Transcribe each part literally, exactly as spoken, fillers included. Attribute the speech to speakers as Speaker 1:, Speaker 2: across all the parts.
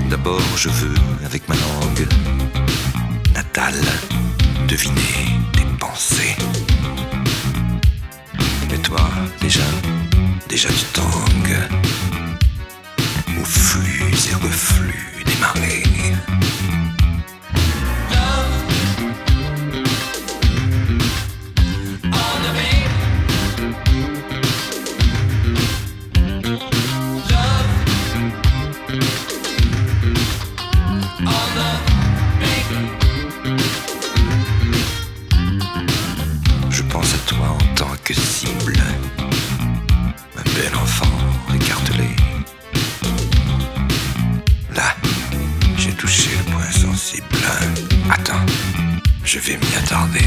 Speaker 1: D'abord je veux, avec ma langue natale, deviner tes pensées. Mais toi, déjà, déjà tu tangues aux flux et reflux des marées. Je pense à toi en tant que cible, ma belle enfant écartelée. Là, j'ai touché le point sensible. Attends, je vais m'y attarder.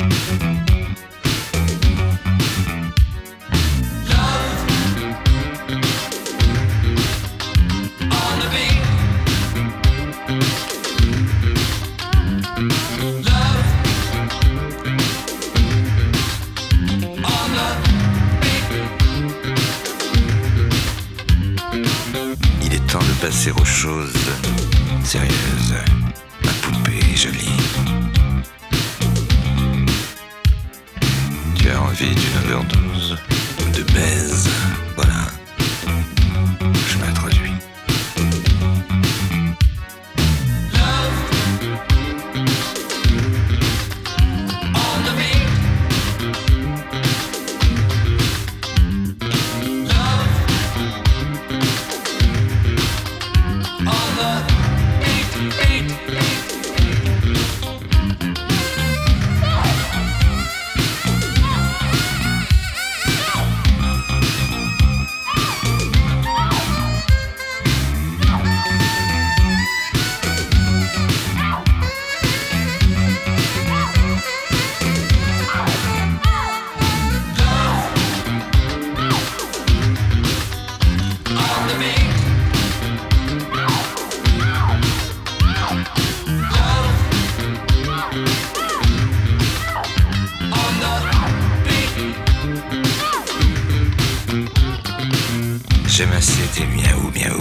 Speaker 1: Il est temps de passer aux choses sérieuses, ma poupée jolie. Tu as envie d'une overdose, de baise, voilà. Je m'introduis. J'aime assez tes miaou miaou,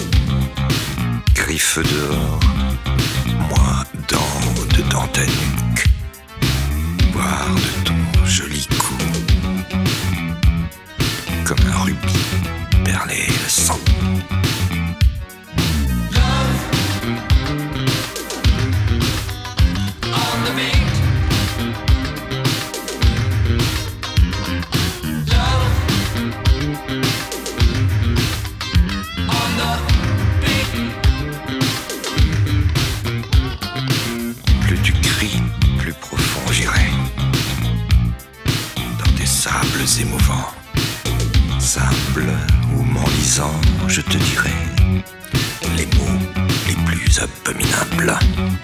Speaker 1: griffe dehors, moi dans dedans ta nuque, boire de ton joli cou, comme un rubis perlé de sang. Plus tu cries, plus profond j'irai, dans tes sables émouvants, sable où m'enlisant je te dirai les mots les plus abominables.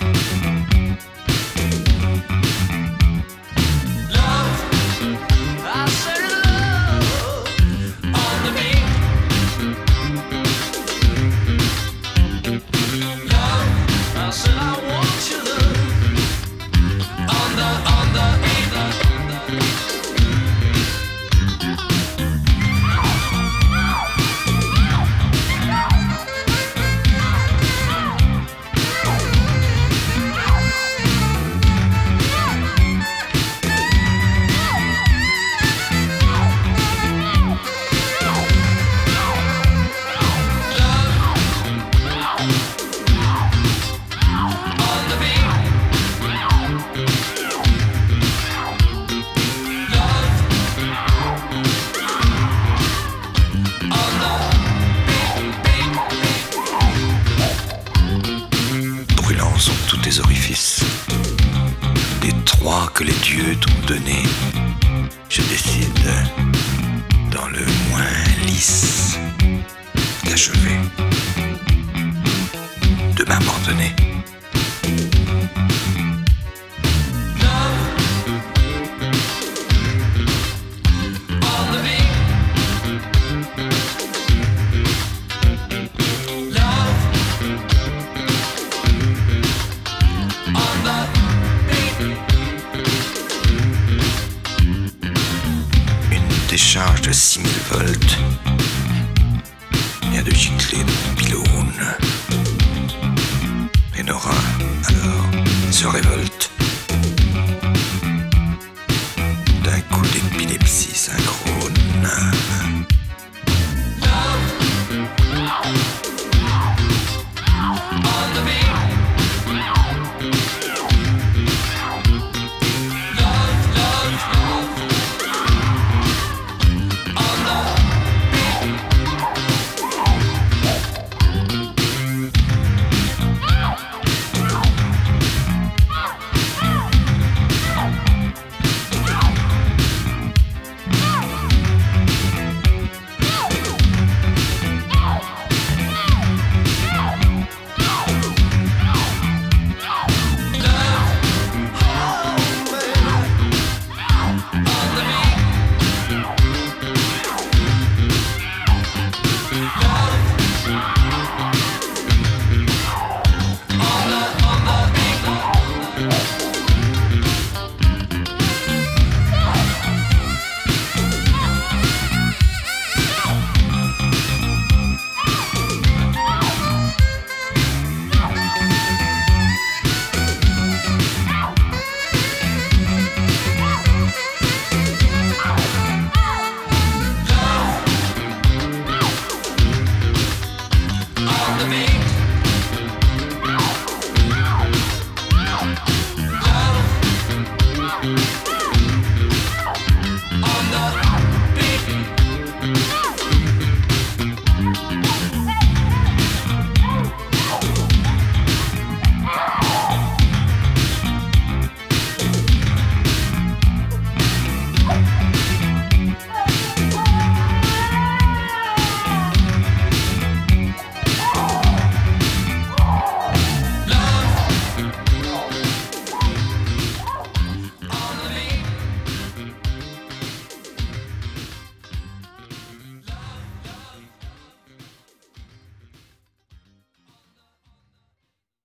Speaker 1: Brûlants sont tous tes orifices, les trois que les dieux t'ont donnés. Je décide, dans le moins lisse, d'achever, de m'abandonner. Décharge de six mille volts. Rien de gicler de mon pylône. et nos reins, alors, se révoltent. D'un coup d'épilepsie synchrone.
Speaker 2: Me.